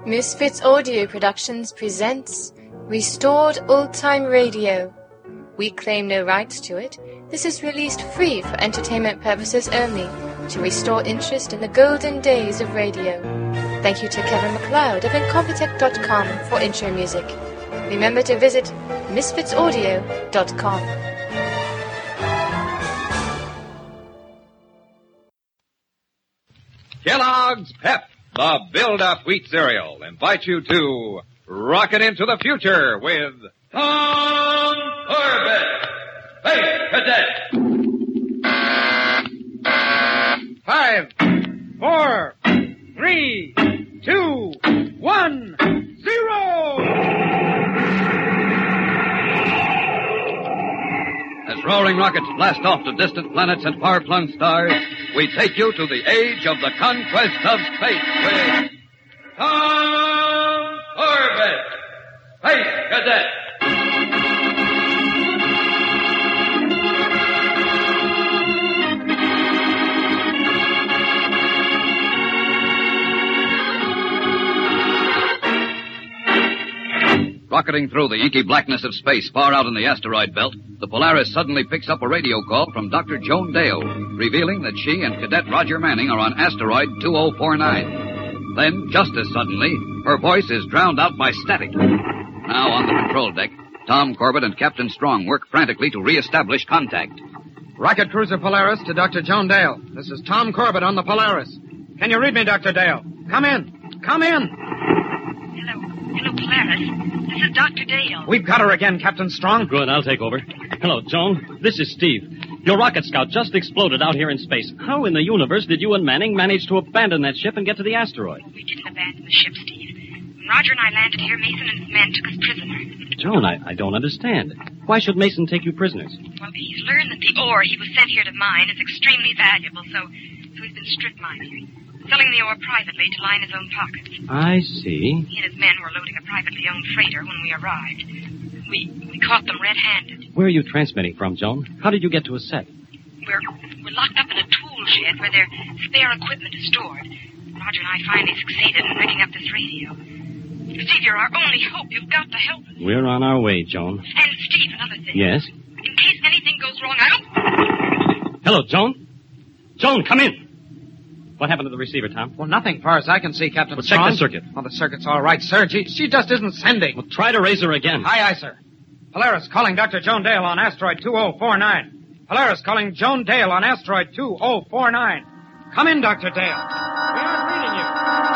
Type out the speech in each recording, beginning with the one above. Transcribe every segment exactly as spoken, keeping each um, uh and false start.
Misfits Audio Productions presents Restored Old Time Radio. We claim no rights to it. This is released free for entertainment purposes only, to restore interest in the golden days of radio. Thank you to Kevin MacLeod of Incompetech dot com for intro music. Remember to visit misfits audio dot com. Kellogg's Pep, the build-up wheat cereal, invite you to rocket into the future with Tom Corbett, Space Cadet. Five, four, three, two, one, zero! As roaring rockets blast off to distant planets and far-flung stars, we take you to the age of the conquest of space with Tom Corbett, Space Cadet. Rocketing through the inky blackness of space far out in the asteroid belt, the Polaris suddenly picks up a radio call from Doctor Joan Dale, revealing that she and Cadet Roger Manning are on asteroid two oh four nine. Then, just as suddenly, her voice is drowned out by static. Now, on the control deck, Tom Corbett and Captain Strong work frantically to reestablish contact. Rocket Cruiser Polaris to Doctor Joan Dale. This is Tom Corbett on the Polaris. Can you read me, Doctor Dale? Come in. Come in. Hello. Hello, Polaris. This is Doctor Dale. We've got her again, Captain Strong. Good, I'll take over. Hello, Joan. This is Steve. Your rocket scout just exploded out here in space. How in the universe did you and Manning manage to abandon that ship and get to the asteroid? We didn't abandon the ship, Steve. When Roger and I landed here, Mason and his men took us prisoner. Joan, I, I don't understand. Why should Mason take you prisoners? Well, he's learned that the ore he was sent here to mine is extremely valuable, so, so he's been strip mining, selling the ore privately to line his own pockets. I see. He and his men were loading a privately owned freighter when we arrived. We we caught them red-handed. Where are you transmitting from, Joan? How did you get to a set? We're we're locked up in a tool shed where their spare equipment is stored. Roger and I finally succeeded in rigging up this radio. Steve, you're our only hope. You've got to help us. We're on our way, Joan. And, Steve, another thing. Yes? In case anything goes wrong, I don't... Hello, Joan? Joan, come in. What happened to the receiver, Tom? Well, nothing far as I can see, Captain Well, Strong. check the circuit. Oh, the circuit's all right, sir. She, she just isn't sending. Well, try to raise her again. Aye, aye, sir. Polaris calling Doctor Joan Dale on asteroid two oh four nine. Polaris calling Joan Dale on asteroid two oh four nine. Come in, Doctor Dale. We aren't reading you.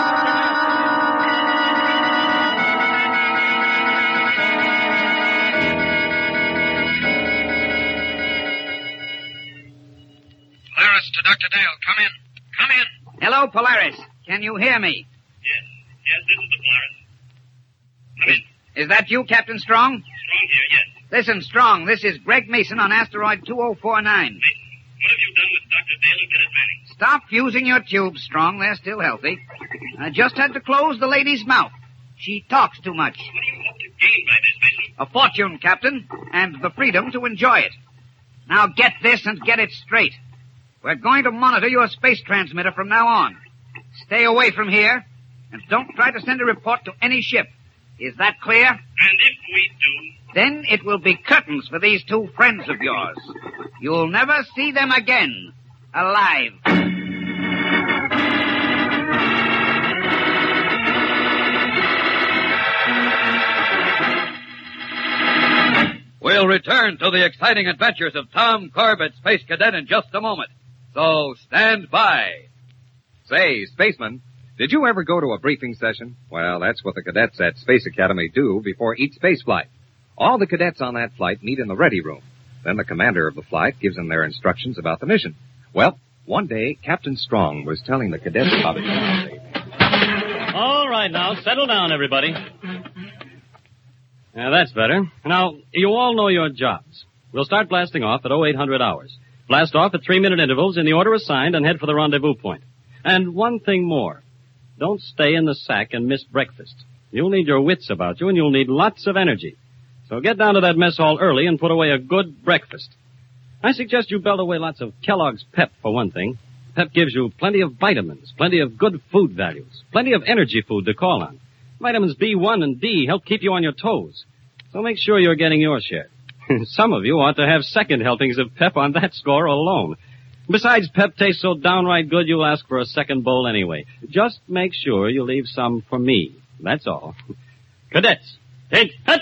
Polaris to Doctor Dale. Come in. Come in. Hello, Polaris. Can you hear me? Yes. Yes, this is the Polaris. Come in. Is that you, Captain Strong? Strong here, yes. Listen, Strong, this is Greg Mason on asteroid two oh four nine. Mason, what have you done with Doctor Dale and Cadet Manning? Stop fusing your tubes, Strong. They're still healthy. I just had to close the lady's mouth. She talks too much. What do you hope to gain by this, Mason? A fortune, Captain, and the freedom to enjoy it. Now get this and get it straight. We're going to monitor your space transmitter from now on. Stay away from here, and don't try to send a report to any ship. Is that clear? And if we do... Then it will be curtains for these two friends of yours. You'll never see them again, alive. We'll return to the exciting adventures of Tom Corbett, Space Cadet, in just a moment. So stand by. Say, Spaceman, did you ever go to a briefing session? Well, that's what the cadets at Space Academy do before each space flight. All the cadets on that flight meet in the ready room. Then the commander of the flight gives them their instructions about the mission. Well, one day, Captain Strong was telling the cadets about it. All right, now, settle down, everybody. Now, that's better. Now, you all know your jobs. We'll start blasting off at oh eight hundred hours. Blast off at three-minute intervals in the order assigned and head for the rendezvous point. And one thing more. Don't stay in the sack and miss breakfast. You'll need your wits about you, and you'll need lots of energy. So get down to that mess hall early and put away a good breakfast. I suggest you belt away lots of Kellogg's Pep, for one thing. Pep gives you plenty of vitamins, plenty of good food values, plenty of energy food to call on. Vitamins B one and D help keep you on your toes. So make sure you're getting your share. Some of you ought to have second helpings of Pep on that score alone. Besides, Pep tastes so downright good you'll ask for a second bowl anyway. Just make sure you leave some for me. That's all. Cadets, take hut!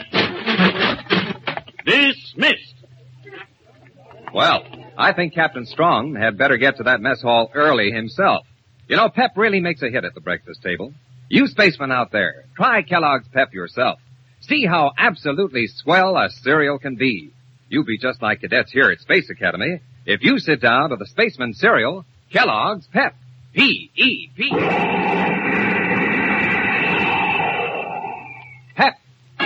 Dismissed. Well, I think Captain Strong had better get to that mess hall early himself. You know, Pep really makes a hit at the breakfast table. You spacemen out there, try Kellogg's Pep yourself. See how absolutely swell a cereal can be. You'll be just like cadets here at Space Academy if you sit down to the Spaceman cereal, Kellogg's Pep. P E P. Pep.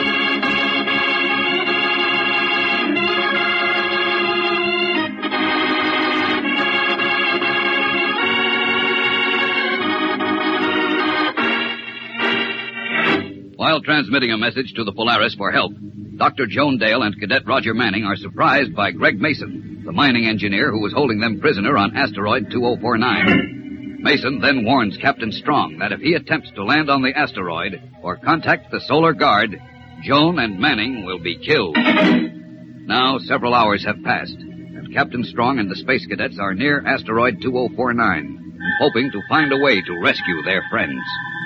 While transmitting a message to the Polaris for help, Doctor Joan Dale and Cadet Roger Manning are surprised by Greg Mason, the mining engineer who was holding them prisoner on asteroid two oh four nine. Mason then warns Captain Strong that if he attempts to land on the asteroid or contact the Solar Guard, Joan and Manning will be killed. Now several hours have passed, and Captain Strong and the space cadets are near asteroid two oh four nine, hoping to find a way to rescue their friends.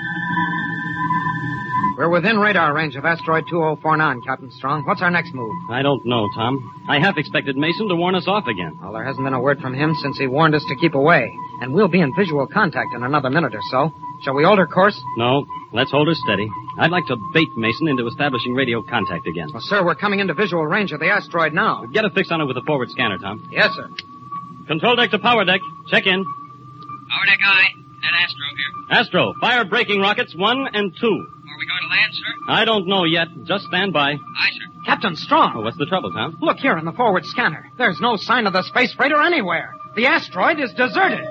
We're within radar range of asteroid two oh four nine, Captain Strong. What's our next move? I don't know, Tom. I half expected Mason to warn us off again. Well, there hasn't been a word from him since he warned us to keep away. And we'll be in visual contact in another minute or so. Shall we alter course? No. Let's hold her steady. I'd like to bait Mason into establishing radio contact again. Well, sir, we're coming into visual range of the asteroid now. Get a fix on it with the forward scanner, Tom. Yes, sir. Control deck to power deck. Check in. Power deck aye. And Astro here. Astro, fire braking rockets one and two. Are we going to land, sir? I don't know yet. Just stand by. Aye, sir. Captain Strong! Oh, what's the trouble, Tom? Look here in the forward scanner. There's no sign of the space freighter anywhere. The asteroid is deserted.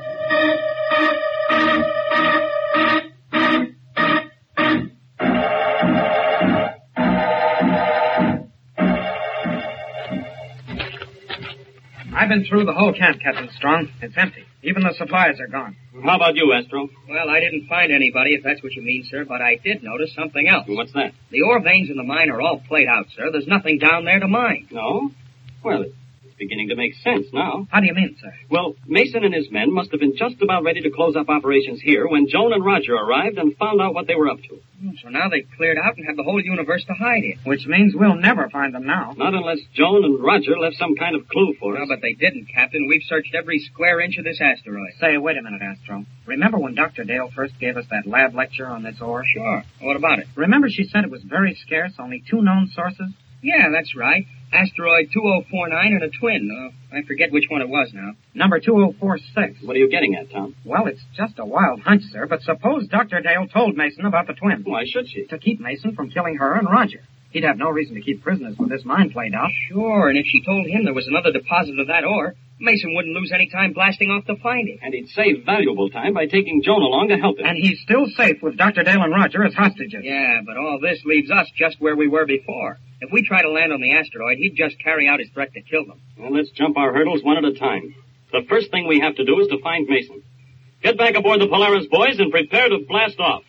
I've been through the whole camp, Captain Strong. It's empty. Even the supplies are gone. How about you, Astro? Well, I didn't find anybody, if that's what you mean, sir, but I did notice something else. What's that? The ore veins in the mine are all played out, sir. There's nothing down there to mine. No? Well, it's beginning to make sense now. How do you mean, sir? Well, Mason and his men must have been just about ready to close up operations here when Joan and Roger arrived and found out what they were up to. So now they've cleared out and have the whole universe to hide in. Which means we'll never find them now. Not unless Joan and Roger left some kind of clue for Well, us. but they didn't, Captain. We've searched every square inch of this asteroid. Say, wait a minute, Astro. Remember when Doctor Dale first gave us that lab lecture on this ore? Sure. What about it? Remember she said it was very scarce, only two known sources? Yeah, that's right. Asteroid two oh four nine and a twin. Uh, I forget which one it was now. Number two oh four six. What are you getting at, Tom? Well, it's just a wild hunch, sir, but suppose Doctor Dale told Mason about the twin. Why should she? To keep Mason from killing her and Roger. He'd have no reason to keep prisoners with this mine played out. Sure, and if she told him there was another deposit of that ore, Mason wouldn't lose any time blasting off to find it. And he'd save valuable time by taking Joan along to help him. And he's still safe with Doctor Dale and Roger as hostages. Yeah, but all this leaves us just where we were before. If we try to land on the asteroid, he'd just carry out his threat to kill them. Well, let's jump our hurdles one at a time. The first thing we have to do is to find Mason. Get back aboard the Polaris, boys, and prepare to blast off.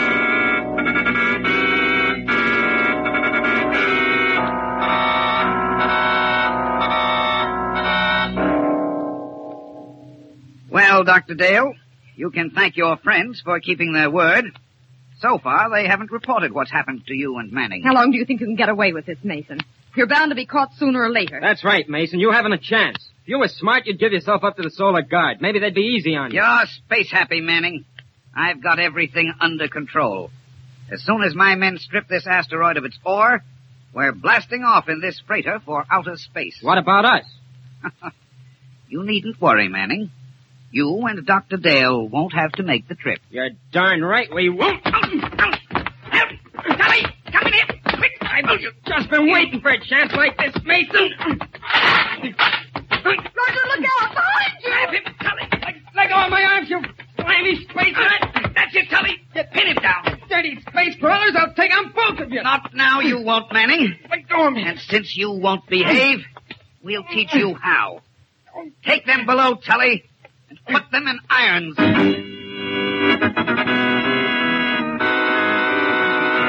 Well, Doctor Dale, you can thank your friends for keeping their word. So far, they haven't reported what's happened to you and Manning. How long do you think you can get away with this, Mason? You're bound to be caught sooner or later. That's right, Mason. You haven't a chance. If you were smart, you'd give yourself up to the Solar Guard. Maybe they'd be easy on you. You're space happy, Manning. I've got everything under control. As soon as my men strip this asteroid of its ore, we're blasting off in this freighter for outer space. What about us? You needn't worry, Manning. You and Doctor Dale won't have to make the trip. You're darn right we won't. Tully, come in here, quick! I've just been waiting for a chance like this, Mason. Roger, look out! Behind you! Grab him, Tully! Let, let go of my arms, you slimy space rat! That's it, Tully! Pin him down! Dirty space crawlers, I'll take on both of you! Not now, you won't, Manning. Let go of me! And since you won't behave, we'll teach you how. Take them below, Tully, and put them in irons.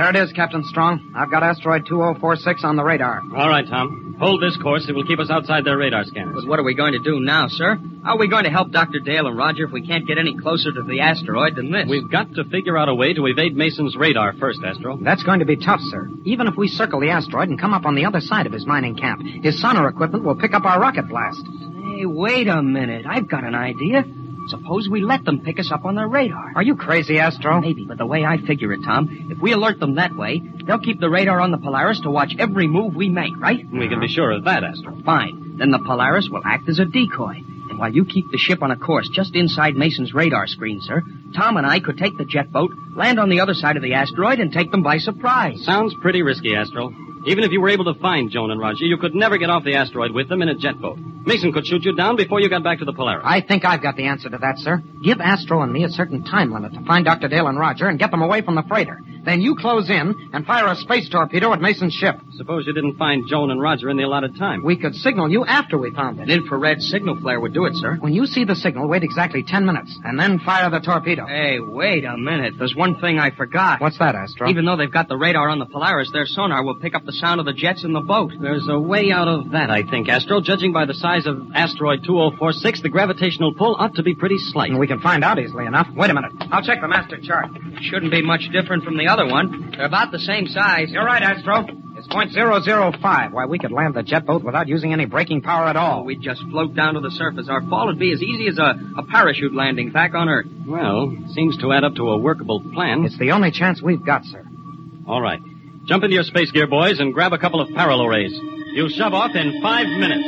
There it is, Captain Strong. I've got asteroid two oh four six on the radar. All right, Tom. Hold this course. It will keep us outside their radar scanners. But what are we going to do now, sir? How are we going to help Doctor Dale and Roger if we can't get any closer to the asteroid than this? We've got to figure out a way to evade Mason's radar first, Astro. That's going to be tough, sir. Even if we circle the asteroid and come up on the other side of his mining camp, his sonar equipment will pick up our rocket blast. Hey, wait a minute. I've got an idea. Suppose we let them pick us up on their radar. Are you crazy, Astro? Maybe, but the way I figure it, Tom, if we alert them that way, they'll keep the radar on the Polaris to watch every move we make, right? We can be sure of that, Astro. Fine. Then the Polaris will act as a decoy. And while you keep the ship on a course just inside Mason's radar screen, sir, Tom and I could take the jet boat, land on the other side of the asteroid, and take them by surprise. Sounds pretty risky, Astro. Even if you were able to find Joan and Roger, you could never get off the asteroid with them in a jet boat. Mason could shoot you down before you got back to the Polaris. I think I've got the answer to that, sir. Give Astro and me a certain time limit to find Doctor Dale and Roger and get them away from the freighter. Then you close in and fire a space torpedo at Mason's ship. Suppose you didn't find Joan and Roger in the allotted time. We could signal you after we found it. An infrared signal flare would do it, sir. When you see the signal, wait exactly ten minutes, and then fire the torpedo. Hey, wait a minute. There's one thing I forgot. What's that, Astro? Even though they've got the radar on the Polaris, their sonar will pick up the sound of the jets in the boat. There's a way out of that, I think, Astro. Judging by the size of asteroid two oh four six, the gravitational pull ought to be pretty slight. And we can find out easily enough. Wait a minute. I'll check the master chart. Shouldn't be much different from the other one. They're about the same size. You're right, Astro. It's point zero zero five. Why, we could land the jet boat without using any braking power at all. Oh, we'd just float down to the surface. Our fall would be as easy as a, a parachute landing back on Earth. Well, seems to add up to a workable plan. It's the only chance we've got, sir. All right. Jump into your space gear, boys, and grab a couple of parallel rays. You'll shove off in five minutes.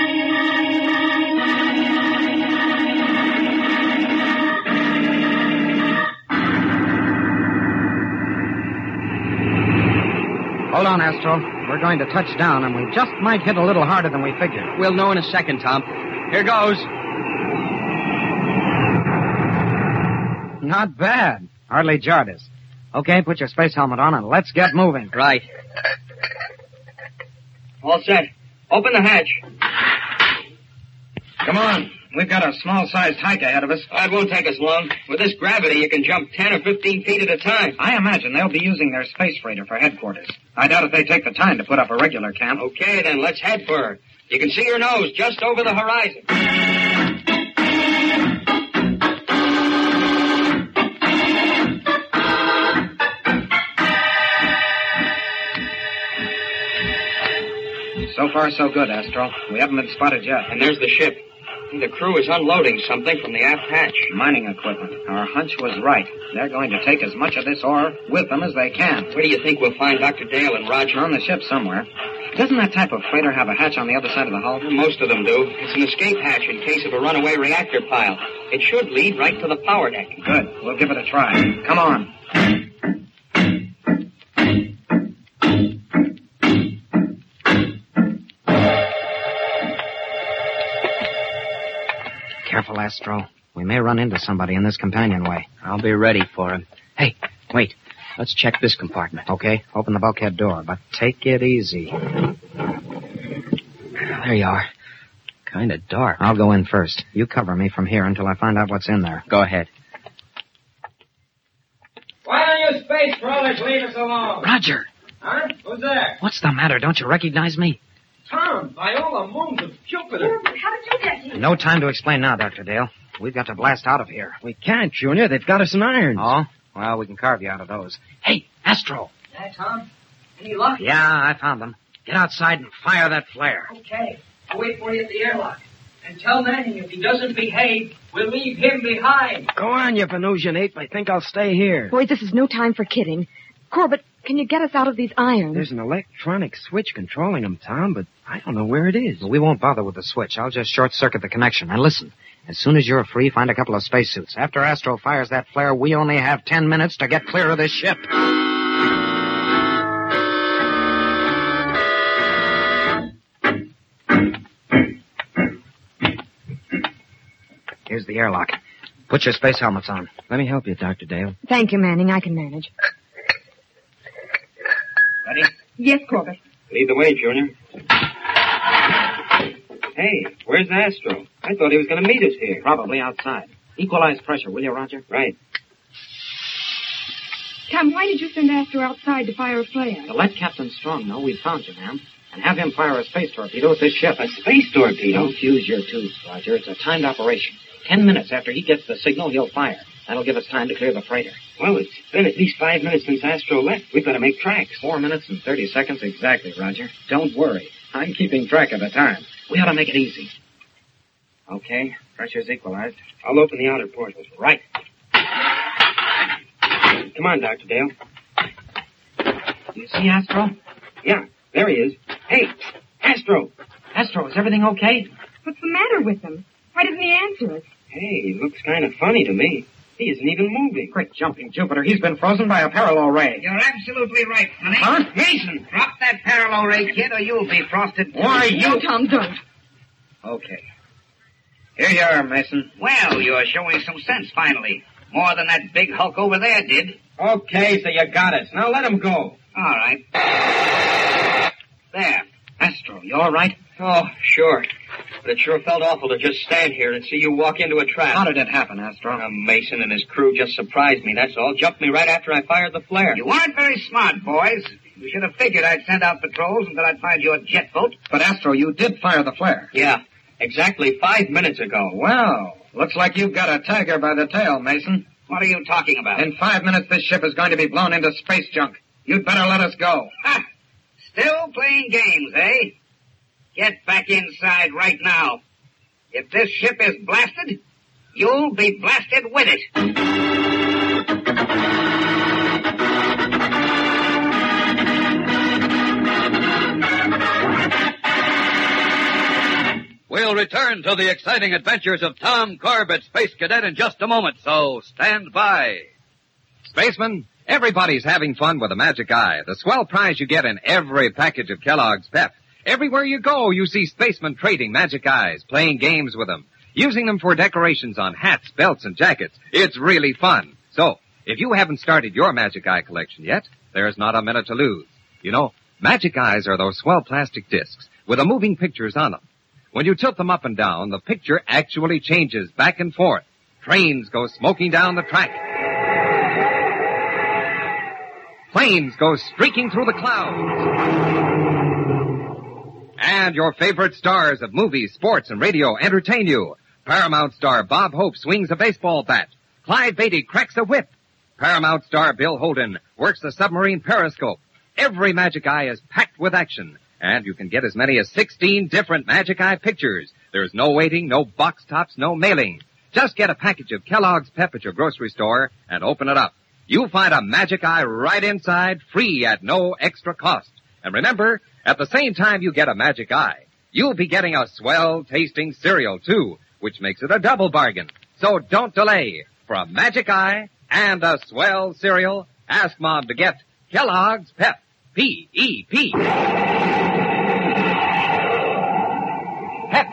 Hold on, Astro. We're going to touch down, and we just might hit a little harder than we figured. We'll know in a second, Tom. Here goes. Not bad. Hardly jarred us. Okay, put your space helmet on, and let's get moving. Right. All set. Open the hatch. Come on. We've got a small-sized hike ahead of us. Oh, it won't take us long. With this gravity, you can jump ten or fifteen feet at a time. I imagine they'll be using their space freighter for headquarters. I doubt if they take the time to put up a regular camp. Okay, then, let's head for her. You can see her nose just over the horizon. So far, so good, Astro. We haven't been spotted yet. And there's the ship. The crew is unloading something from the aft hatch. Mining equipment. Our hunch was right. They're going to take as much of this ore with them as they can. Where do you think we'll find Doctor Dale and Roger? On the ship somewhere. Doesn't that type of freighter have a hatch on the other side of the hull? Most of them do. It's an escape hatch in case of a runaway reactor pile. It should lead right to the power deck. Good. We'll give it a try. Come on. Careful, Astro. We may run into somebody in this companionway. I'll be ready for him. Hey, wait. Let's check this compartment. Okay. Open the bulkhead door, but take it easy. There you are. Kind of dark. I'll go in first. You cover me from here until I find out what's in there. Go ahead. Why don't you space crawlers leave us alone? Roger. Huh? Who's there? What's the matter? Don't you recognize me? Tom, by all the moons of Jupiter. How did you get here? No time to explain now, Doctor Dale. We've got to blast out of here. We can't, Junior. They've got us in irons. Oh? Well, we can carve you out of those. Hey, Astro. Yeah, Tom? Any luck? Yeah, I found them. Get outside and fire that flare. Okay. I'll wait for you at the airlock. And tell Manning if he doesn't behave, we'll leave him behind. Go on, you Venusian ape. I think I'll stay here. Boy, this is no time for kidding. Corbett, can you get us out of these irons? There's an electronic switch controlling them, Tom, but I don't know where it is. Well, we won't bother with the switch. I'll just short-circuit the connection. And listen, as soon as you're free, find a couple of spacesuits. After Astro fires that flare, we only have ten minutes to get clear of this ship. Here's the airlock. Put your space helmets on. Let me help you, Doctor Dale. Thank you, Manning. I can manage. Ready? Yes, Corbett. Lead the way, Junior. Hey, where's Astro? I thought he was going to meet us here. Probably outside. Equalize pressure, will you, Roger? Right. Tom, why did you send Astro outside to fire a flare? To let Captain Strong know we found you, ma'am, and have him fire a space torpedo at this ship. A space torpedo? Don't fuse your tubes, Roger. It's a timed operation. Ten minutes after he gets the signal, he'll fire. That'll give us time to clear the freighter. Well, it's been at least five minutes since Astro left. We've got to make tracks. Four minutes and thirty seconds exactly, Roger. Don't worry. I'm keeping track of the time. We ought to make it easy. Okay, pressure's equalized. I'll open the outer portals. Right. Come on, Doctor Dale. You see Astro? Yeah, there he is. Hey, Astro! Astro, is everything okay? What's the matter with him? Why doesn't he answer us? Hey, he looks kind of funny to me. He isn't even moving. Quick, jumping Jupiter. He's been frozen by a parallel ray. You're absolutely right, honey. Huh? Mason, drop that parallel ray, kid, or you'll be frosted. Why, you... No, Tom, don't. Okay. Here you are, Mason. Well, you're showing some sense, finally. More than that big hulk over there did. Okay, so you got us. Now let him go. All right. There. Astro, you all right? Oh, sure. But it sure felt awful to just stand here and see you walk into a trap. How did it happen, Astro? Uh, Mason and his crew just surprised me, that's all. Jumped me right after I fired the flare. You weren't very smart, boys. You should have figured I'd send out patrols until I'd find your jet boat. But, Astro, you did fire the flare. Yeah, exactly five minutes ago. Well, looks like you've got a tiger by the tail, Mason. What are you talking about? In five minutes, this ship is going to be blown into space junk. You'd better let us go. Ha! Still playing games, eh? Get back inside right now. If this ship is blasted, you'll be blasted with it. We'll return to the exciting adventures of Tom Corbett, Space Cadet, in just a moment, so stand by. Spaceman, everybody's having fun with the Magic Eye, the swell prize you get in every package of Kellogg's Pep. Everywhere you go, you see spacemen trading Magic Eyes, playing games with them, using them for decorations on hats, belts, and jackets. It's really fun. So, if you haven't started your Magic Eye collection yet, there's not a minute to lose. You know, Magic Eyes are those swell plastic discs with the moving pictures on them. When you tilt them up and down, the picture actually changes back and forth. Trains go smoking down the track. Planes go streaking through the clouds. And your favorite stars of movies, sports, and radio entertain you. Paramount star Bob Hope swings a baseball bat. Clyde Beatty cracks a whip. Paramount star Bill Holden works the submarine periscope. Every Magic Eye is packed with action. And you can get as many as sixteen different Magic Eye pictures. There's no waiting, no box tops, no mailing. Just get a package of Kellogg's Pep at your grocery store and open it up. You'll find a Magic Eye right inside, free at no extra cost. And remember, at the same time you get a Magic Eye, you'll be getting a swell-tasting cereal, too, which makes it a double bargain. So don't delay. For a Magic Eye and a swell cereal, ask Mom to get Kellogg's Pep. P E P. Pep.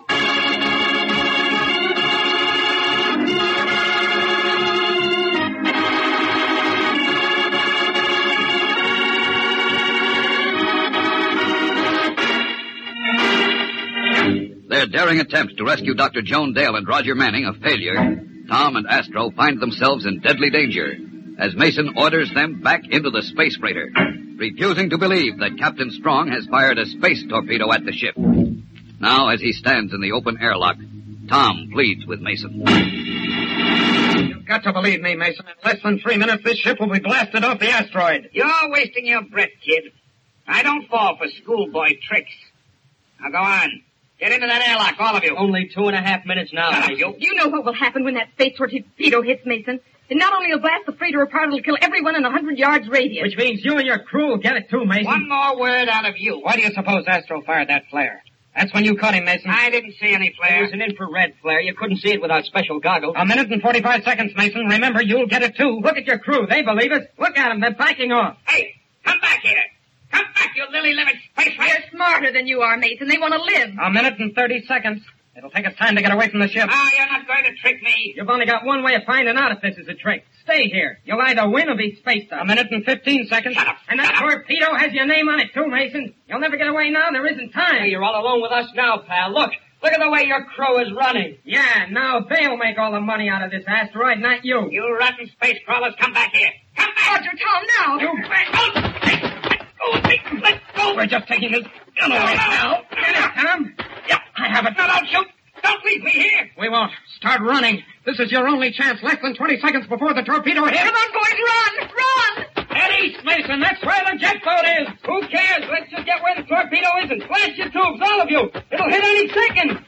Their daring attempt to rescue Doctor Joan Dale and Roger Manning a failure, Tom and Astro find themselves in deadly danger as Mason orders them back into the space freighter, refusing to believe that Captain Strong has fired a space torpedo at the ship. Now, as he stands in the open airlock, Tom pleads with Mason. You've got to believe me, Mason. In less than three minutes, this ship will be blasted off the asteroid. You're wasting your breath, kid. I don't fall for schoolboy tricks. Now go on. Get into that airlock, all of you. Only two and a half minutes now. Shut up, you. You know what will happen when that space torpedo hits, Mason. It not only will blast the freighter apart, it'll kill everyone in a hundred yards radius. Which means you and your crew will get it too, Mason. One more word out of you. Why do you suppose Astro fired that flare? That's when you caught him, Mason. I didn't see any flare. It was an infrared flare. You couldn't see it without special goggles. A minute and forty-five seconds, Mason. Remember, you'll get it too. Look at your crew. They believe us. Look at them. They're backing off. Hey, come back here. Come back, you lily-livered space rat. They're smarter than you are, Mason. They want to live. A minute and thirty seconds. It'll take us time to get away from the ship. Ah, you're not going to trick me. You've only got one way of finding out if this is a trick. Stay here. You'll either win or be spaced out. A minute and fifteen seconds. Shut up. And that torpedo has your name on it, too, Mason. You'll never get away now. There isn't time. Hey, you're all alone with us now, pal. Look. Look at the way your crew is running. Yeah, now they'll make all the money out of this asteroid, not you. You rotten space crawlers, come back here. Come back Roger, Tom, now. You... Oh, let go. We're just taking his gun away now. Get it, Tom. Yep, I have it. No, don't shoot. Don't leave me here. We won't. Start running. This is your only chance. Less than twenty seconds before the torpedo hits. Come on, boys, run! Run! Head east, Mason. That's where the jet boat is. Who cares? Let's just get where the torpedo is and flash your tubes, all of you. It'll hit any second.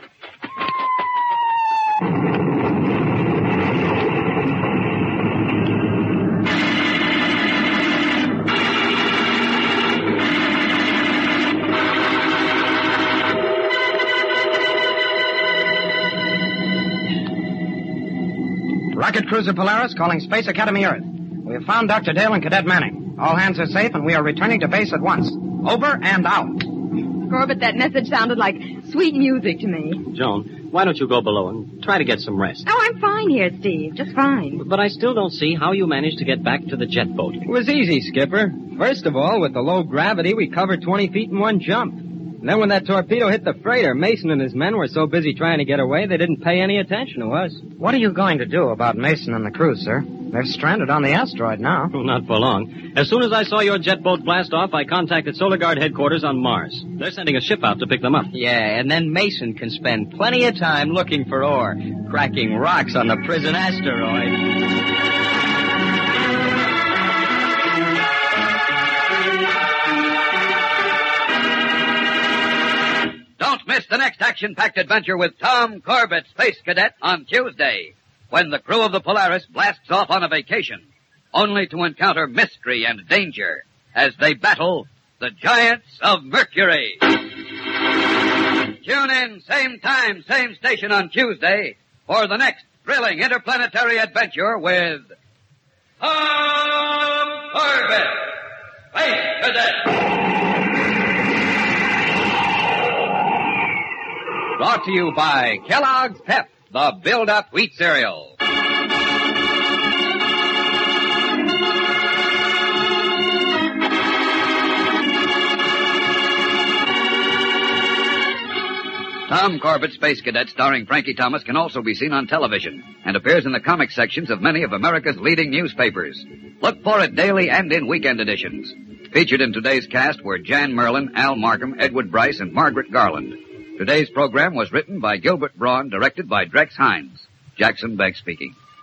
Rocket Cruiser Polaris calling Space Academy Earth. We have found Doctor Dale and Cadet Manning. All hands are safe, and we are returning to base at once. Over and out. Corbett, that message sounded like sweet music to me. Joan, why don't you go below and try to get some rest? Oh, I'm fine here, Steve. Just fine. But I still don't see how you managed to get back to the jet boat. It was easy, Skipper. First of all, with the low gravity, we covered twenty feet in one jump. And then when that torpedo hit the freighter, Mason and his men were so busy trying to get away, they didn't pay any attention to us. What are you going to do about Mason and the crew, sir? They're stranded on the asteroid now. Oh, not for long. As soon as I saw your jet boat blast off, I contacted Solar Guard headquarters on Mars. They're sending a ship out to pick them up. Yeah, and then Mason can spend plenty of time looking for ore, cracking rocks on the prison asteroid. Don't miss the next action-packed adventure with Tom Corbett, Space Cadet, on Tuesday, when the crew of the Polaris blasts off on a vacation, only to encounter mystery and danger as they battle the giants of Mercury. Tune in, same time, same station on Tuesday for the next thrilling interplanetary adventure with Tom Corbett, Space Cadet. Brought to you by Kellogg's Pep, the build-up wheat cereal. Tom Corbett, Space Cadet, starring Frankie Thomas, can also be seen on television and appears in the comic sections of many of America's leading newspapers. Look for it daily and in weekend editions. Featured in today's cast were Jan Merlin, Al Markham, Edward Bryce, and Margaret Garland. Today's program was written by Gilbert Braun, directed by Drex Hines. Jackson Beck speaking.